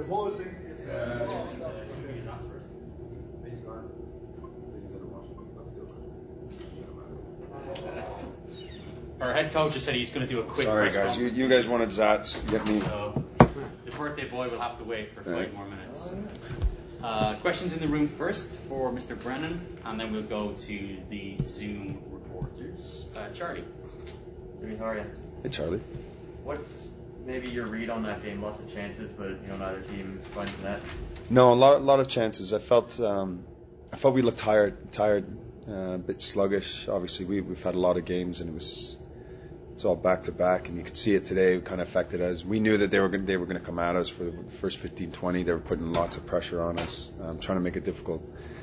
Our head coach just said he's going to do a quick. Sorry, guys. You guys wanted Zats. Get me. So the birthday boy will have to wait for 5 more minutes. Questions in the room first for Mr. Brennan, and then we'll go to the Zoom reporters. Charlie. Jimmy, how are you? Hey, Charlie. What's maybe your read on that game? Lots of chances, but neither team finds the net. No, a lot of chances. I felt we looked tired, a bit sluggish. Obviously, we've had a lot of games, and it's all back to back, and you could see it today. It kind of affected us. We knew that they were going to come at us for the first 15-20. They were putting lots of pressure on us, trying to make it difficult.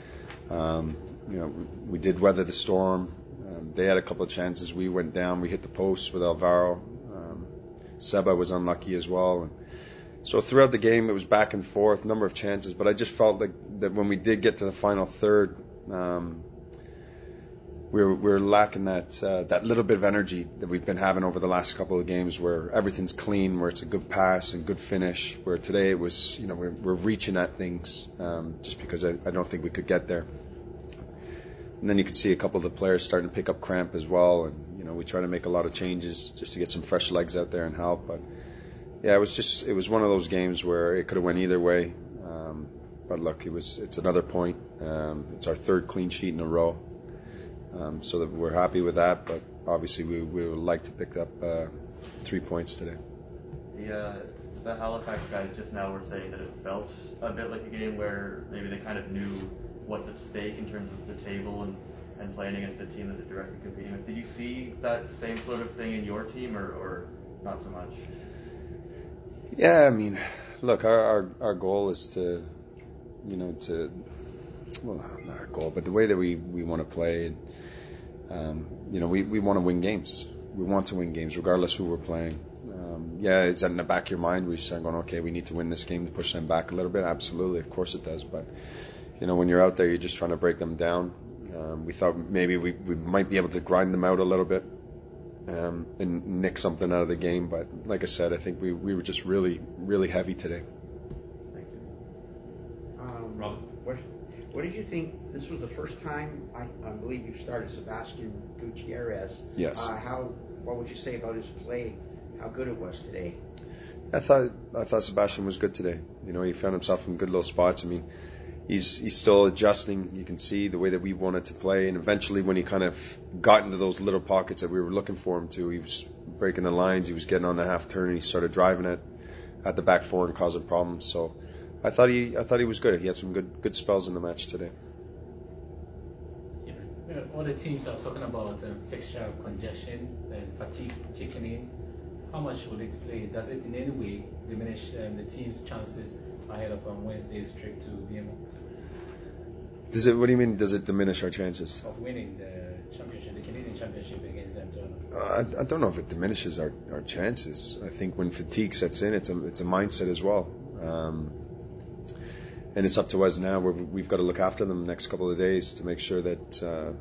We did weather the storm. They had a couple of chances. We went down. We hit the post with Alvaro. Seba was unlucky as well. And so throughout the game, it was back and forth, number of chances. But I just felt like that when we did get to the final third, we were lacking that little bit of energy that we've been having over the last couple of games, where everything's clean, where it's a good pass and good finish. Where today it was, we're reaching at things just because I don't think we could get there. And then you could see a couple of the players starting to pick up cramp as well, and we try to make a lot of changes just to get some fresh legs out there and help. But yeah, it was one of those games where it could have went either way. But look, it's another point. It's our third clean sheet in a row. So that we're happy with that, but obviously we would like to pick up 3 points today. The Halifax guys just now were saying that it felt a bit like a game where maybe they kind of knew what's at stake in terms of the table and playing against a team that they're directly competing with. Did you see that same sort of thing in your team, or not so much? Yeah, I mean, look, our goal is to, well, not our goal, but the way that we want to play. We want to win games. We want to win games, regardless who we're playing. Is that in the back of your mind where you start going, okay, we need to win this game to push them back a little bit? Absolutely, of course it does. But, when you're out there, you're just trying to break them down. We thought maybe we might be able to grind them out a little bit and nick something out of the game. But like I said, I think we were just really, really heavy today. Thank you. Robin? What did you think? This was the first time I believe you started Sebastian Gutierrez. Yes. What would you say about his play? How good it was today? I thought Sebastian was good today. He found himself in good little spots. I mean, he's still adjusting. You can see the way that we wanted to play, and eventually when he kind of got into those little pockets that we were looking for him to, he was breaking the lines. He was getting on the half turn, and he started driving it at the back four and causing problems. So I thought he was good. He had some good spells in the match today. All the teams are talking about fixture congestion and fatigue kicking in. How much will it play? Does it in any way diminish the team's chances ahead of Wednesday's trip to BMO? What do you mean? Does it diminish our chances of winning the championship, the Canadian Championship against them? I don't know if it diminishes our chances. I think when fatigue sets in, it's a mindset as well. And it's up to us now. We've got to look after them the next couple of days to make sure that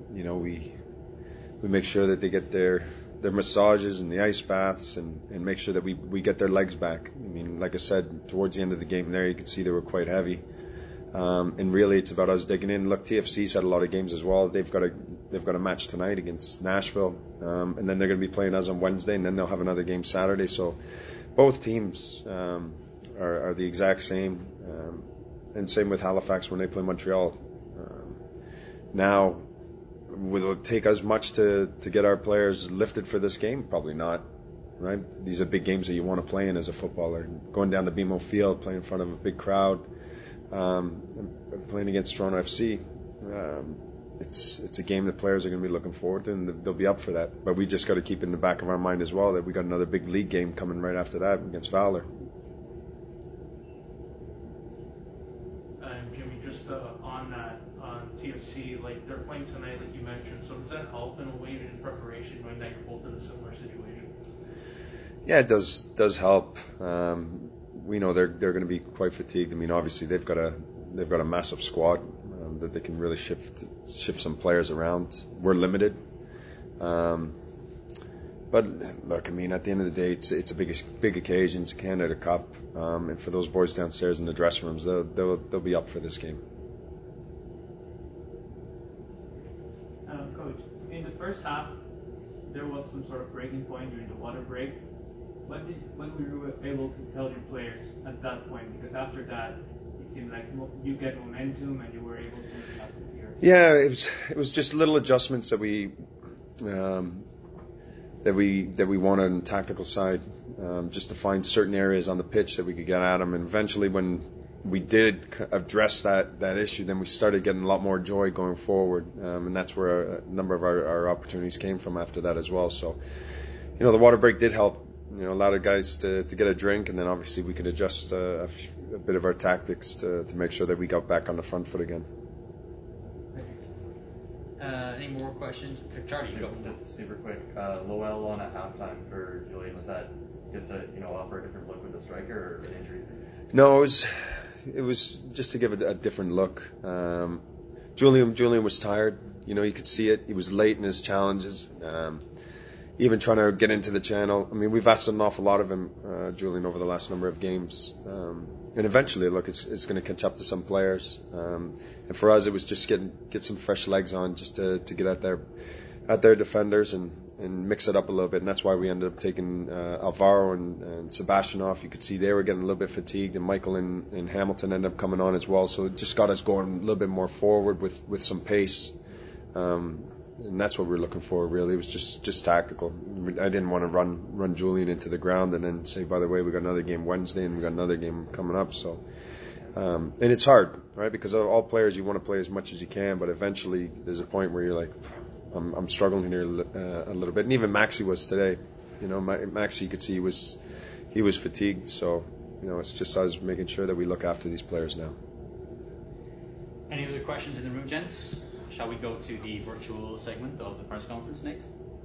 we make sure that they get their massages and the ice baths and make sure that we get their legs back. I mean, like I said, towards the end of the game there, you could see they were quite heavy. And really, it's about us digging in. Look, TFC's had a lot of games as well. They've got a match tonight against Nashville, and then they're going to be playing us on Wednesday, and then they'll have another game Saturday. So both teams are the exact same. And same with Halifax when they play Montreal. Now, will it take us much to get our players lifted for this game? Probably not, right? These are big games that you want to play in as a footballer. Going down to BMO Field, playing in front of a big crowd, playing against Toronto FC, it's a game that players are going to be looking forward to, and they'll be up for that. But we just got to keep in the back of our mind as well that we got another big league game coming right after that against Valor. TFC, like they're playing tonight, like you mentioned. So does that help in a way in preparation, knowing that you're both in a similar situation? Yeah, it does help. We know they're going to be quite fatigued. I mean, obviously they've got a massive squad that they can really shift some players around. We're limited, But look, I mean, at the end of the day, it's a big occasion. It's a Canada Cup, and for those boys downstairs in the dressing rooms, they'll be up for this game. Coach, in the first half, there was some sort of breaking point during the water break. What were you able to tell your players at that point? Because after that, it seemed like you get momentum and you were able to have it here. Yeah, it was just little adjustments that we wanted on the tactical side, just to find certain areas on the pitch that we could get at them. And eventually, when we did address that issue, then we started getting a lot more joy going forward, and that's where a number of our opportunities came from after that as well. So, the water break did help. Allowed the guys to get a drink, and then obviously we could adjust a bit of our tactics to make sure that we got back on the front foot again. Any more questions? Charlie, go. Just super quick. Lowell on at halftime for Julian, was that just to offer a different look with the striker or an injury? No, it was just to give it a different look. Julian was tired. You could see it. He was late in his challenges. Even trying to get into the channel. I mean, we've asked an awful lot of him, Julian, over the last number of games. And eventually, look, it's going to catch up to some players. And for us, it was just get some fresh legs on, just to get at their defenders and mix it up a little bit. And that's why we ended up taking Alvaro and Sebastian off. You could see they were getting a little bit fatigued, and Michael and Hamilton ended up coming on as well. So it just got us going a little bit more forward with some pace. And that's what we were looking for, really. It was just tactical. I didn't want to run Julian into the ground and then say, by the way, we got another game Wednesday and we got another game coming up. So, and it's hard, right? Because all players, you want to play as much as you can, but eventually there's a point where you're like, I'm struggling here a little bit. And even Maxi was today. Maxi, you could see he was fatigued. So, it's just us making sure that we look after these players now. Any other questions in the room, gents? Shall we go to the virtual segment of the press conference, Nate?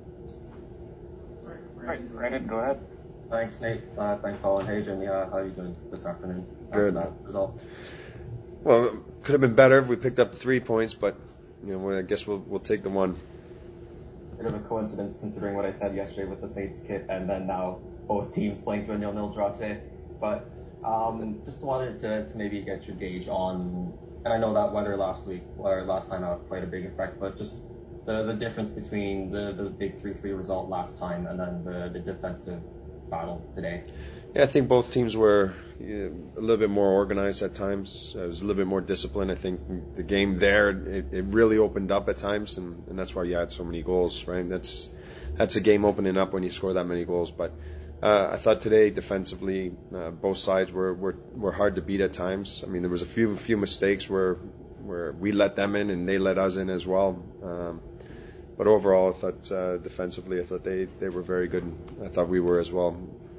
Right, Brandon, go ahead. Thanks, Nate. Thanks, all. And hey, Jimmy, how are you doing this afternoon? Good. After that result? Well, it could have been better if we picked up 3 points, but I guess we'll take the one. Bit of a coincidence considering what I said yesterday with the Saints kit, and then now both teams playing to a 0-0 draw today. But just wanted to maybe get your gauge on. And I know that weather last time played a big effect, but just the difference between the big 3-3 result last time and then the defensive battle today. Yeah, I think both teams were a little bit more organized at times. It was a little bit more disciplined. I think the game there, it really opened up at times, and that's why you had so many goals, right? That's a game opening up when you score that many goals. But I thought today defensively, both sides were hard to beat at times. I mean, there was a few mistakes where we let them in and they let us in as well. But overall, I thought defensively, I thought they were very good. I thought we were as well.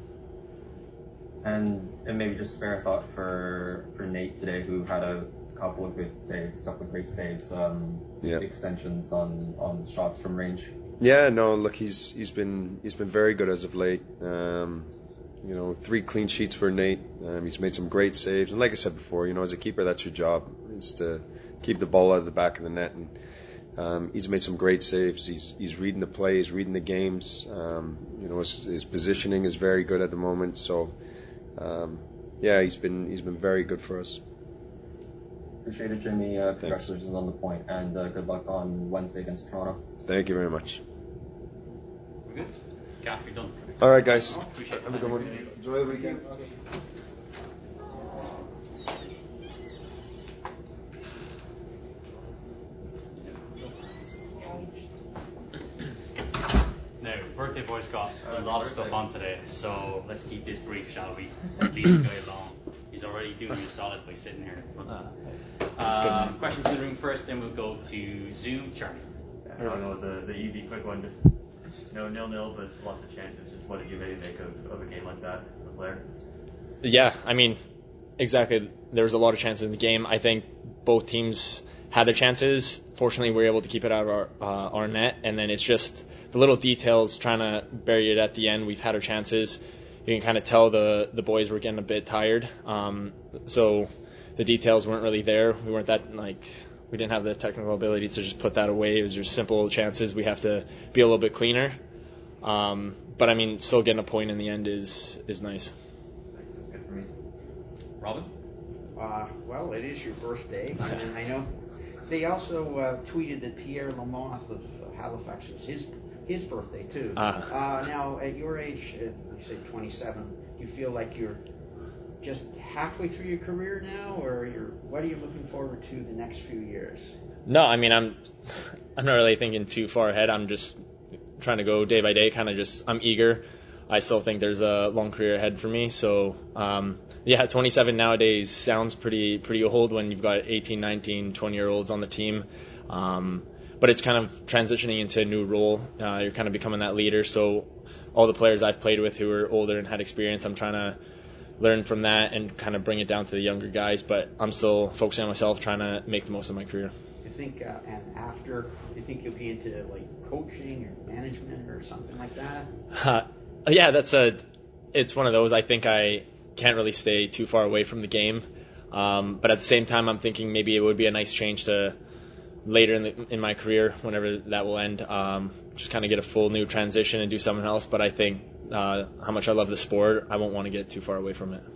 And maybe just spare a thought for Nate today, who had a couple of great saves, extensions on shots from range. Yeah, no, look, he's been very good as of late. 3 clean sheets for Nate. He's made some great saves, and like I said before, as a keeper, that's your job, is to keep the ball out of the back of the net. And he's made some great saves. He's reading the plays, reading the games. His positioning is very good at the moment. So, he's been very good for us. Appreciate it, Jimmy. Congratulations on the point, and good luck on Wednesday against Toronto. Thank you very much. We're good. Gaff, you're done. All right, guys. Appreciate it. Have a good one. Enjoy the weekend. Now, Birthday Boy's got a lot of stuff on today, so let's keep this brief, shall we? Leave the guy alone. He's already doing you solid by sitting here in front. Questions in the room first, then we'll go to Zoom. Charlie. I don't know, the easy, quick one, just 0-0, but lots of chances. Just what did you maybe make of a game like that, a player? Yeah, I mean, exactly. There was a lot of chances in the game. I think both teams had their chances. Fortunately, we were able to keep it out of our net, and then it's just the little details, trying to bury it at the end. We've had our chances. You can kind of tell the boys were getting a bit tired. So the details weren't really there. We weren't that, we didn't have the technical ability to just put that away. It was just simple chances. We have to be a little bit cleaner. But I mean, still getting a point in the end is nice. That's good for me. Robin? Well, it is your birthday, and I know they also tweeted that Pierre Lamoth of Halifax was his birthday too. Now, at your age, you say 27, do you feel like you're just halfway through your career now, or what are you looking forward to the next few years? No, I mean, I'm not really thinking too far ahead. I'm just trying to go day by day, I'm eager. I still think there's a long career ahead for me. So, 27 nowadays sounds pretty old when you've got 18, 19, 20-year-olds on the team. But it's kind of transitioning into a new role. You're kind of becoming that leader. So all the players I've played with who are older and had experience, I'm trying to learn from that and kind of bring it down to the younger guys. But I'm still focusing on myself, trying to make the most of my career. You think, and after, do you think you'll be into like coaching or management or something like that? Yeah, it's one of those. I think I can't really stay too far away from the game. But at the same time, I'm thinking maybe it would be a nice change to later in my career, whenever that will end, just kind of get a full new transition and do something else. But I think how much I love the sport, I won't want to get too far away from it.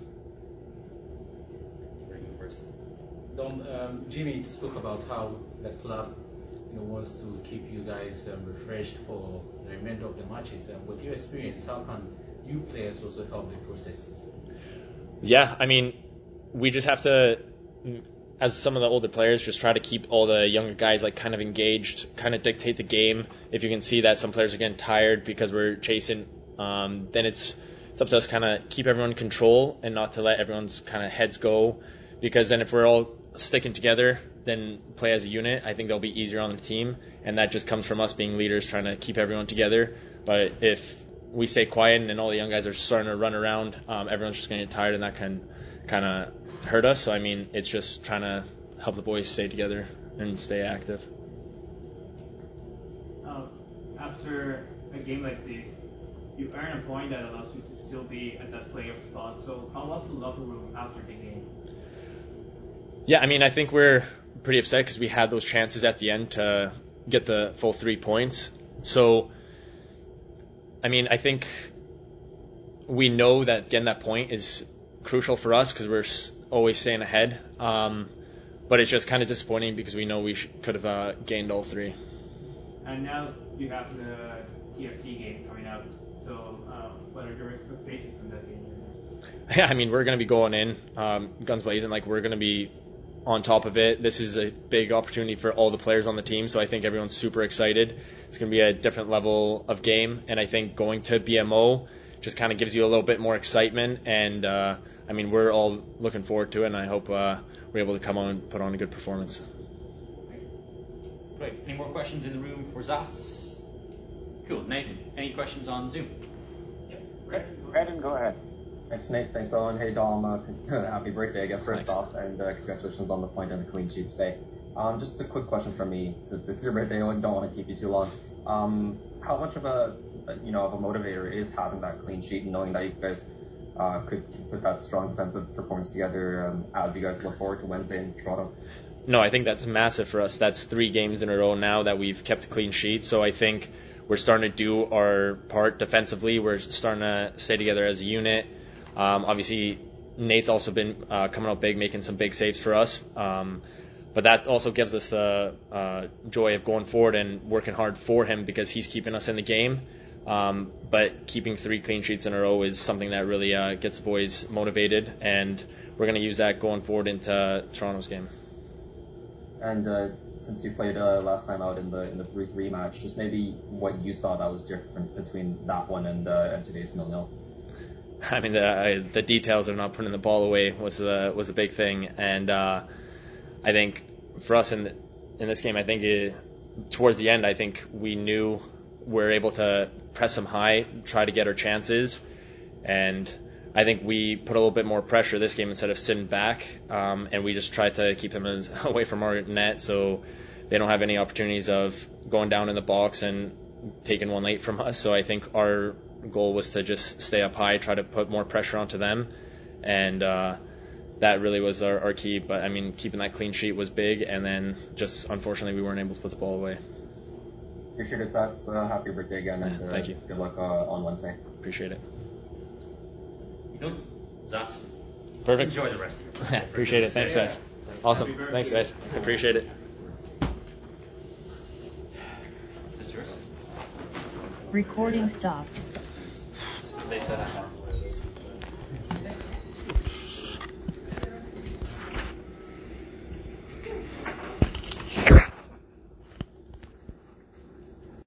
Jimmy spoke about how the club wants to keep you guys refreshed for the remainder of the matches. With your experience, how can you players also help the process? Yeah, I mean, we just have to, as some of the older players, just try to keep all the younger guys like kind of engaged, kind of dictate the game. If you can see that some players are getting tired because we're chasing, then it's up to us kind of keep everyone in control and not to let everyone's kind of heads go. Because then if we're all sticking together, then play as a unit, I think they'll be easier on the team. And that just comes from us being leaders, trying to keep everyone together. But if we stay quiet and all the young guys are starting to run around, everyone's just going to get tired, and that can kind of hurt us. So, I mean, it's just trying to help the boys stay together and stay active. After a game like this, you earn a point that allows you to still be at that playoff spot. So how was the locker room after the game? Yeah, I mean, I think we're pretty upset because we had those chances at the end to get the full 3 points. So, I mean, I think we know that getting that point is crucial for us because we're always staying ahead. But it's just kind of disappointing because we know we could have gained all 3. And now you have the TFC game coming up. So what are your expectations in that game? Yeah, I mean, we're going to be going in guns blazing. Like, we're going to be on top of it. This is a big opportunity for all the players on the team, so I think everyone's super excited. It's going to be a different level of game, and I think going to BMO just kind of gives you a little bit more excitement, and I mean, we're all looking forward to it, and I hope we're able to come on and put on a good performance. Great. Any more questions in the room for Zats? Cool. Nathan, any questions on Zoom? Yeah. Brandon, go ahead. Thanks, Nate. Thanks, Owen. Hey, Dom. Happy birthday, I guess, first off, and congratulations on the point and the clean sheet today. Just a quick question from me. Since it's your birthday, I don't want to keep you too long. How much of a motivator is having that clean sheet and knowing that you guys could put that strong defensive performance together as you guys look forward to Wednesday in Toronto? No, I think that's massive for us. That's 3 games in a row now that we've kept a clean sheet. So I think we're starting to do our part defensively. We're starting to stay together as a unit. Obviously, Nate's also been coming out big, making some big saves for us. But that also gives us the joy of going forward and working hard for him because he's keeping us in the game. But keeping 3 clean sheets in a row is something that really gets the boys motivated, and we're going to use that going forward into Toronto's game. And since you played last time out in the 3-3 match, just maybe what you saw that was different between that one and today's 0-0. I mean, the details of not putting the ball away was the big thing, and I think for us in this game, I think towards the end, I think we knew we're able to press them high, try to get our chances, and I think we put a little bit more pressure this game instead of sitting back, and we just tried to keep them away from our net so they don't have any opportunities of going down in the box and taking one late from us. So I think our goal was to just stay up high, try to put more pressure onto them, and that really was our key. But I mean, keeping that clean sheet was big, and then just unfortunately we weren't able to put the ball away. Appreciate it, Sats. Happy birthday again, and thank you. Good luck on Wednesday. Appreciate it. Good. Zats. Perfect. Enjoy the rest of your Appreciate it. Thanks, guys. Awesome. Thanks, guys. Appreciate it. Is this yours? Recording stopped. They said I have.